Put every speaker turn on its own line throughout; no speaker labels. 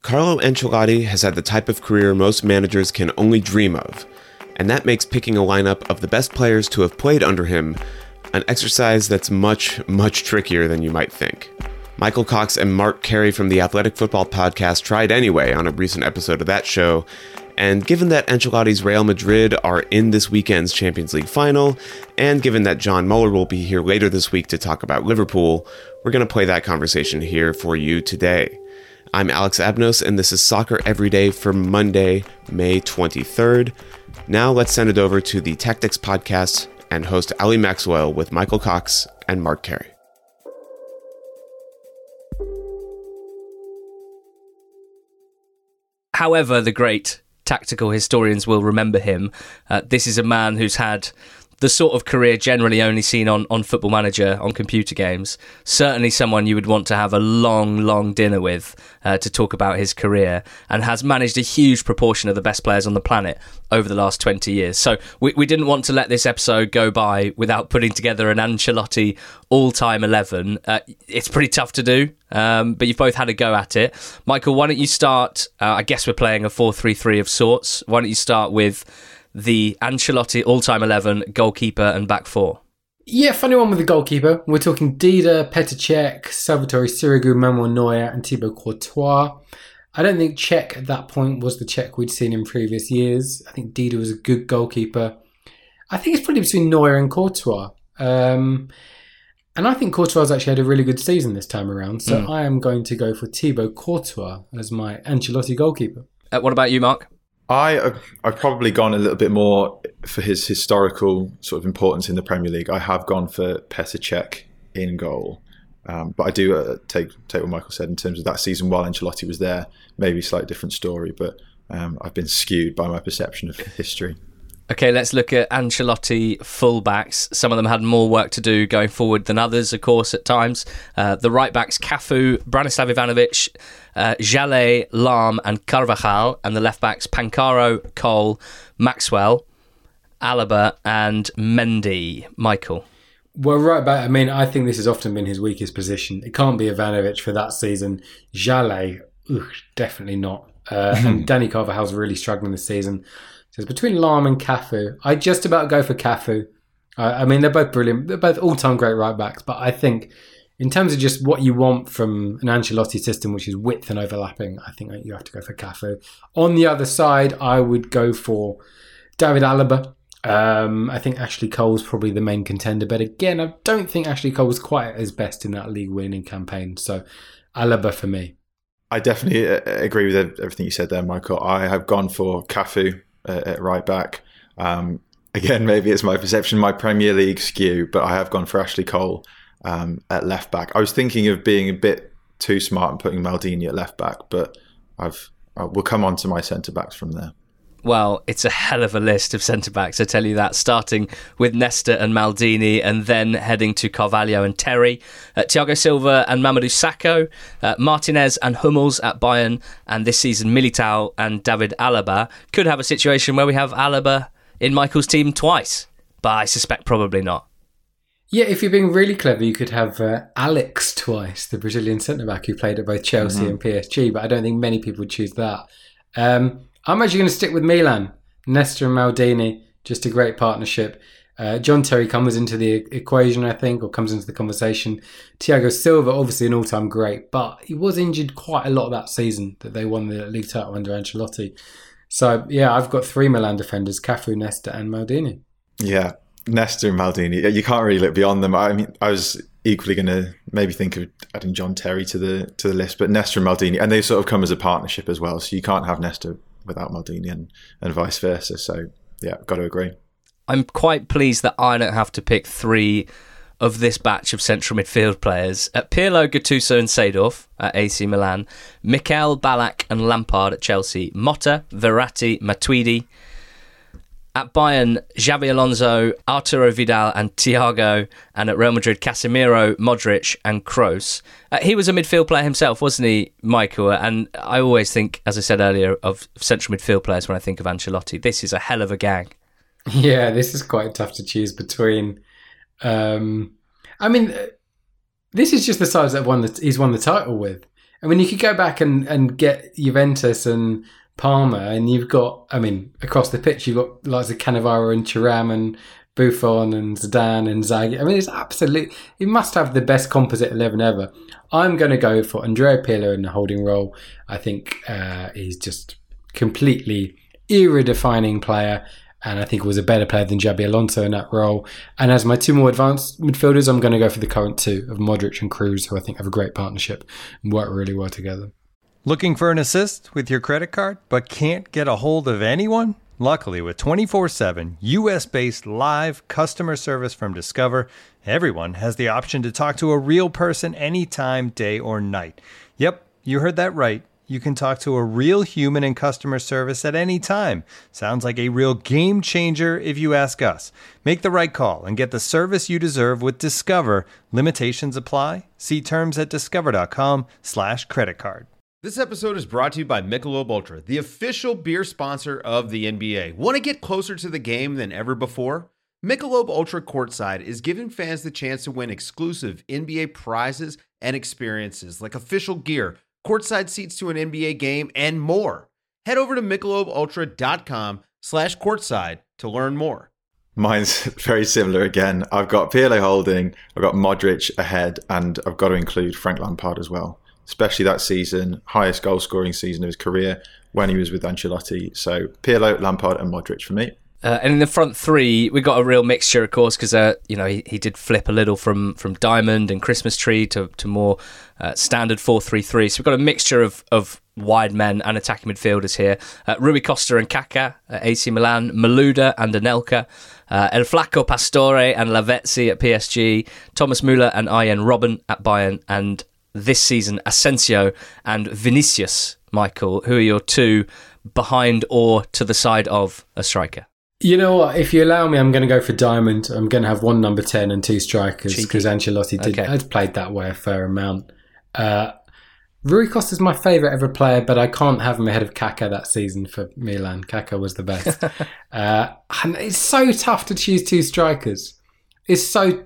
Carlo Ancelotti has had the type of career most managers can only dream of, and that makes picking a lineup of the best players to have played under him an exercise that's much, much trickier than you might think. Michael Cox and Mark Carey from the Athletic Football Podcast tried anyway on a recent episode of that show, and given that Ancelotti's Real Madrid are in this weekend's Champions League final, and given that John Muller will be here later this week to talk about Liverpool, we're going to play that conversation here for you today. I'm Alex Abnos, and this is Soccer Every Day for Monday, May 23rd. Now let's send it over to the Tactics Podcast and host Ali Maxwell with Michael Cox and Mark Carey.
However, the great tactical historians will remember him. This is a man who's had the sort of career generally only seen on Football Manager, on computer games. Certainly someone you would want to have a long dinner with to talk about his career, and has managed a huge proportion of the best players on the planet over the last 20 years. So we didn't want to let this episode go by without putting together an Ancelotti all-time 11. It's pretty tough to do, but you've both had a go at it. Michael, why don't you start? I guess we're playing a 4-3-3 of sorts. Why don't you start with the Ancelotti all-time 11, goalkeeper and back four?
Yeah, funny one with the goalkeeper. We're talking Dida, Petr Cech, Salvatore Sirigu, Manuel Neuer and Thibaut Courtois. I don't think Cech at that point was the Cech we'd seen in previous years. I think Dida was a good goalkeeper. I think it's probably between Neuer and Courtois. And I think Courtois actually had a really good season this time around. So I am going to go for Thibaut Courtois as my Ancelotti goalkeeper.
What about you, Mark?
I've probably gone a little bit more for his historical sort of importance in the Premier League. I have gone for Petr Cech in goal. But I do take what Michael said in terms of that season while Ancelotti was there. Maybe a slightly different story, but I've been skewed by my perception of history.
Okay, let's look at Ancelotti fullbacks. Some of them had more work to do going forward than others, of course, at times. The right-backs, Cafu, Branislav Ivanovic, Jallet, Lahm and Carvajal. And the left-backs, Pancaro, Cole, Maxwell, Alaba and Mendy. Michael?
Well, right back, I think this has often been his weakest position. It can't be Ivanovic for that season. Jallet, definitely not. And Danny Carvajal's really struggling this season. So it's between Lahm and Cafu. I just about go for Cafu. They're both brilliant. They're both all-time great right-backs. But I think in terms of just what you want from an Ancelotti system, which is width and overlapping, I think you have to go for Cafu. On the other side, I would go for David Alaba. I think Ashley Cole's probably the main contender. But again, I don't think Ashley Cole was quite at his best in that league winning campaign. So Alaba for me.
I definitely agree with everything you said there, Michael. I have gone for Cafu at right back. Again, maybe it's my perception, my Premier League skew, but I have gone for Ashley Cole at left back. I was thinking of being a bit too smart and putting Maldini at left back, but we'll come on to my centre backs from there.
Well, it's a hell of a list of centre-backs, I tell you that, starting with Nesta and Maldini and then heading to Carvalho and Terry, Thiago Silva and Mamadou Sakho, Martinez and Hummels at Bayern, and this season Militao and David Alaba. Could have a situation where we have Alaba in Michael's team twice, but I suspect probably not.
Yeah, if you're being really clever, you could have Alex twice, the Brazilian centre-back who played at both Chelsea and PSG, but I don't think many people would choose that. I'm actually going to stick with Milan. Nesta and Maldini, just a great partnership. John Terry comes into the equation, I think, or comes into the conversation. Thiago Silva, obviously an all-time great, but he was injured quite a lot that season that they won the league title under Ancelotti. So, yeah, I've got three Milan defenders, Cafu, Nesta and Maldini.
Yeah, Nesta and Maldini. You can't really look beyond them. I was equally going to maybe think of adding John Terry to the list, but Nesta and Maldini, and they sort of come as a partnership as well, so you can't have Nesta without Maldini and vice versa. So, yeah, got to agree.
I'm quite pleased that I don't have to pick three of this batch of central midfield players. At Pirlo, Gattuso and Seedorf at AC Milan, Mikel, Ballack and Lampard at Chelsea, Motta, Verratti, Matuidi. At Bayern, Xabi Alonso, Arturo Vidal and Thiago. And at Real Madrid, Casemiro, Modric and Kroos. He was a midfield player himself, wasn't he, Michael? And I always think, as I said earlier, of central midfield players when I think of Ancelotti. This is a hell of a gang.
Yeah, this is quite tough to choose between. This is just the sides that he's won the title with. I mean, you could go back and get Juventus and Parma, and you've got, I mean, across the pitch, you've got lots of Cannavaro and Thuram and Buffon and Zidane and Inzaghi. I mean, it's absolutely, you must have the best composite 11 ever. I'm going to go for Andrea Pirlo in the holding role. I think he's just completely era-defining player, and I think was a better player than Xabi Alonso in that role. And as my two more advanced midfielders, I'm going to go for the current two of Modric and Kroos, who I think have a great partnership and work really well together.
Looking for an assist with your credit card, but can't get a hold of anyone? Luckily, with 24/7 US-based live customer service from Discover, everyone has the option to talk to a real person anytime, day or night. Yep, you heard that right. You can talk to a real human in customer service at any time. Sounds like a real game changer if you ask us. Make the right call and get the service you deserve with Discover. Limitations apply. See terms at discover.com/creditcard.
This episode is brought to you by Michelob Ultra, the official beer sponsor of the NBA. Want to get closer to the game than ever before? Michelob Ultra Courtside is giving fans the chance to win exclusive NBA prizes and experiences like official gear, courtside seats to an NBA game, and more. Head over to michelobultra.com/courtside to learn more.
Mine's very similar again. I've got Pirlo holding, I've got Modric ahead, and I've got to include Frank Lampard as well. Especially that season, highest goal scoring season of his career when he was with Ancelotti. So Pirlo, Lampard and Modric for me.
And in the front three, we got a real mixture, of course, because he did flip a little from Diamond and Christmas Tree to more standard 4-3-3. So we've got a mixture of wide men and attacking midfielders here. Rui Costa and Kaká at AC Milan, Malouda and Anelka, El Flaco Pastore and Lavezzi at PSG, Thomas Müller and Arjen Robben at Bayern, and this season Asensio and Vinicius. Michael, who are your two behind or to the side of a striker?
You know what? If you allow me, I'm going to go for Diamond. I'm going to have one number 10 and two strikers because Ancelotti has played that way a fair amount. Rui Costa is my favourite ever player, but I can't have him ahead of Kaká that season for Milan. Kaká was the best. And it's so tough to choose two strikers. It's two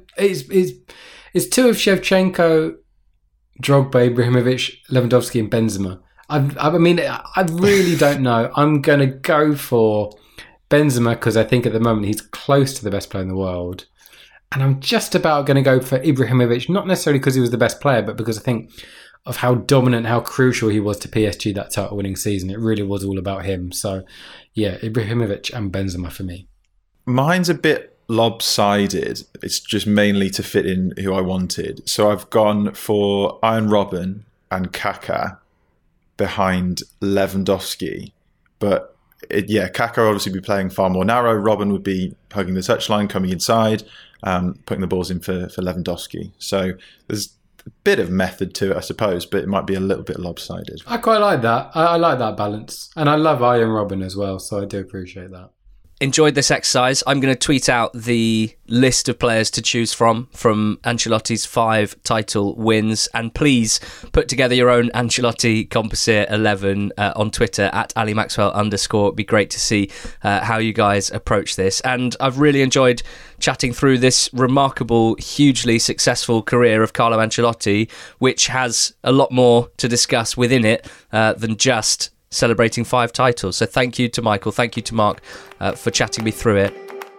of Shevchenko, Drogba, Ibrahimovic, Lewandowski and Benzema. I really don't know. I'm going to go for Benzema because I think at the moment he's close to the best player in the world. And I'm just about going to go for Ibrahimovic, not necessarily because he was the best player, but because I think of how dominant, how crucial he was to PSG that title-winning season. It really was all about him. So, yeah, Ibrahimovic and Benzema for me.
Mine's a bit lopsided. It's just mainly to fit in who I wanted. So I've gone for Arjen Robben and Kaká behind Lewandowski. But Kaká will obviously be playing far more narrow. Robben would be hugging the touchline, coming inside, putting the balls in for Lewandowski. So there's a bit of method to it, I suppose, but it might be a little bit lopsided.
I quite like that. I like that balance. And I love Arjen Robben as well, so I do appreciate that.
Enjoyed this exercise. I'm going to tweet out the list of players to choose from Ancelotti's 5 title wins, and please put together your own Ancelotti composite 11 on Twitter at Ali Maxwell _. It'd be great to see how you guys approach this, and I've really enjoyed chatting through this remarkable, hugely successful career of Carlo Ancelotti, which has a lot more to discuss within it than just celebrating 5 titles. So thank you to Michael, thank you to Mark for chatting me through it.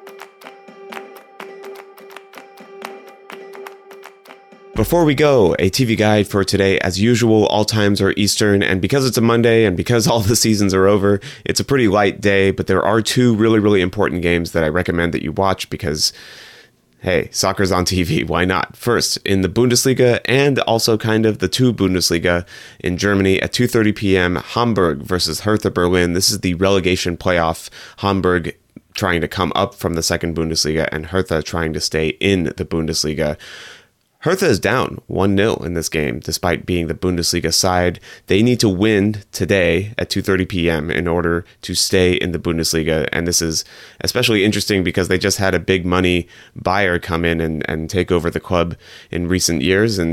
Before we go, a TV guide for today. As usual, all times are Eastern, and because it's a Monday and because all the seasons are over, it's a pretty light day, but there are 2 really, really important games that I recommend that you watch because, hey, soccer's on TV, why not? First, in the Bundesliga and also kind of the 2 Bundesliga in Germany at 2:30 p.m., Hamburg versus Hertha Berlin. This is the relegation playoff. Hamburg trying to come up from the 2nd Bundesliga and Hertha trying to stay in the Bundesliga. Hertha is down 1-0 in this game, despite being the Bundesliga side. They need to win today at 2:30 p.m. in order to stay in the Bundesliga. And this is especially interesting because they just had a big money buyer come in and take over the club in recent years. And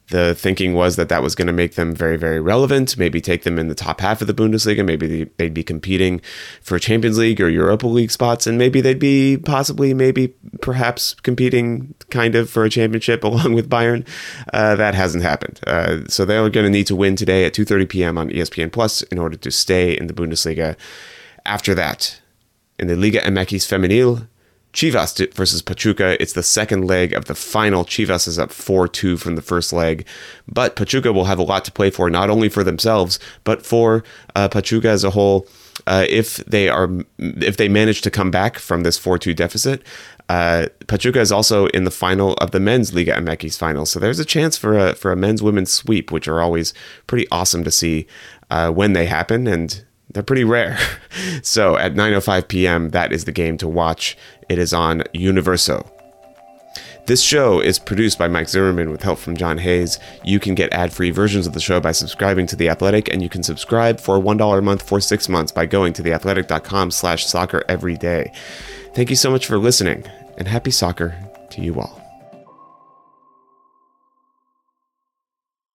The thinking was that was going to make them very, very relevant, maybe take them in the top half of the Bundesliga. Maybe they'd be competing for Champions League or Europa League spots, and maybe they'd be perhaps competing kind of for a championship along with Bayern. That hasn't happened. So they're going to need to win today at 2:30 p.m. on ESPN Plus in order to stay in the Bundesliga. After that, in the Liga MX Femenil, Chivas versus Pachuca. It's the second leg of the final. Chivas is up 4-2 from the first leg, but Pachuca will have a lot to play for, not only for themselves, but for Pachuca as a whole. If they manage to come back from this 4-2 deficit, Pachuca is also in the final of the men's Liga MX final. So there's a chance for a men's-women's sweep, which are always pretty awesome to see when they happen, and they're pretty rare. So at 9:05 p.m., that is the game to watch. It is on Universo. This show is produced by Mike Zimmerman with help from John Hayes. You can get ad-free versions of the show by subscribing to The Athletic, and you can subscribe for $1 a month for 6 months by going to theathletic.com/soccer every day. Thank you so much for listening, and happy soccer to you all.